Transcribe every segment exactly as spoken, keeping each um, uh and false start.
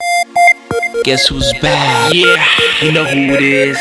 Guess who's back? Yeah, you know who it is.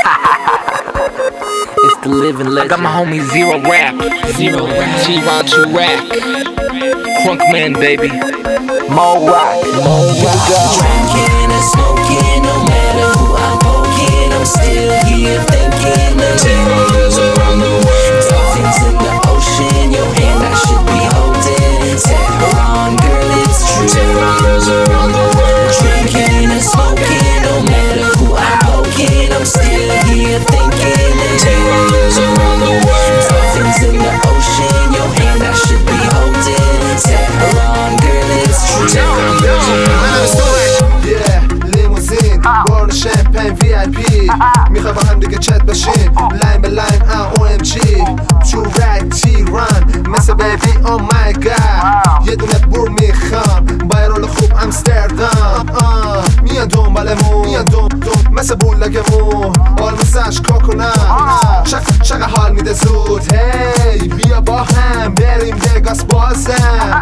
It's the living legend. I got my homie Zero Rap, Zero Rap, T-Ron two Rack, Crunk Man, baby. Mo Rock, Mo Rock. Drinking and smoking, no matter who I'm poking, I'm still here thinking of terrors around the world. Dolphins in the ocean, your hand I should be holding. Tehran, girl, it's true. Terrors around the world. Drinking and smoking, no matter who I'm poking, I'm still here thinking of terrors around the world. Dolphins in the ocean, your hand I should be holding. Tehran, girl, it's true. Terrors around the world. Yeah, لیموزین بارن شمپین وی آی پی میخوای با هم دیگه چت باشین لاین به لاین او ام جی تو رک تی ران مثل بیبی او مای گاد یه دونه بور میخوام با یه رول خوب امستردام میان دنبالمون میان دنبال مثل بولگمون آلموسش کوکونات چقدر حال میده زود هی بیا با هم بریم وگاس بازم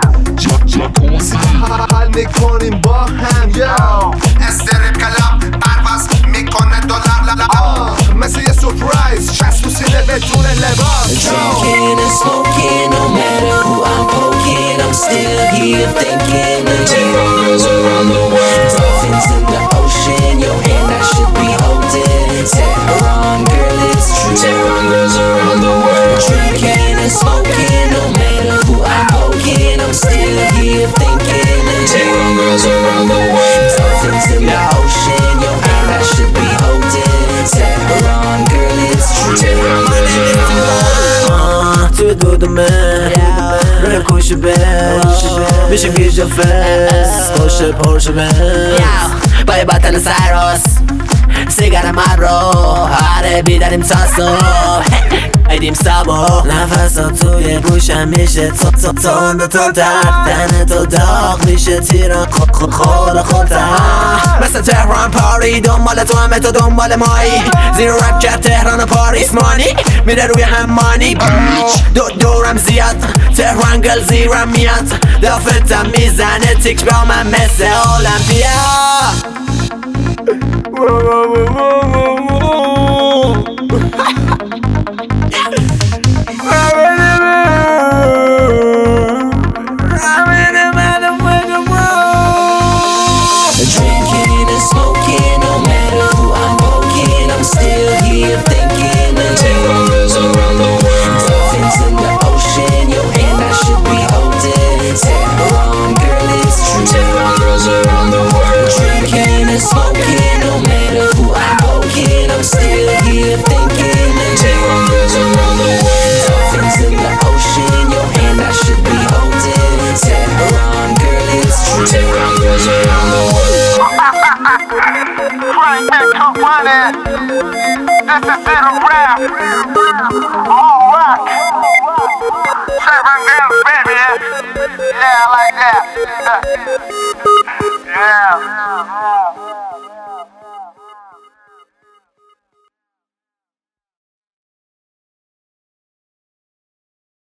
حال میکنیم با هم یا استرپ کلاب پرواز میکنه دلار لالا مثل یه سورپرایز شست تو سینه بدون لباس Drinking and smoking, no matter who I'm poking, I'm still here thinking of terrors around the world. Dolphins in the ocean, your hand I should be holding. Tehran, girl, it's true. Tehran girls around the world. Drinking and smoking, no matter who I'm poking, I'm still here thinking of Tehran girls around the world. Dolphins in the ocean, your hand I should be holding. Tehran, girl, it's true. Tehran girls around the world. توی دودمه روی کوشی بش میشیم گیجا فست خوش پرشو بش با یه بطل سراس سیگرم رو آره بیداریم تا صبح ایدیم سبا نفس ها توی گوشم میشه تند و تندتر تن تو داغ میشه تیران خور خورتر مثل تهران پاری دنبال تو همه تو دنبال مایی زیرو رپ کرد تهران و پاریس مانی میره روی همانی دو دورم زیاد تهران گل زیرم میاد دافتم میزنه تیک با من مثل المپیا Drinking and smoking, no matter who I'm poking, I'm still here thinking of terrors around the world. Dolphins in the ocean, your hand I should be holding. Tehran, girl, it's true. Tehran girls around the world. Drinking and smoking, no matter who I'm poking, I'm still here thinking of Tehran girls around the world. Dolphins in the ocean, your hand I should be holding. Tehran, girl, it's true. Tehran girls around the world. Frank Beck, come run it. This is Zero Rap. Mo Rock. Seven girls, baby. Yeah, I like that. Yeah.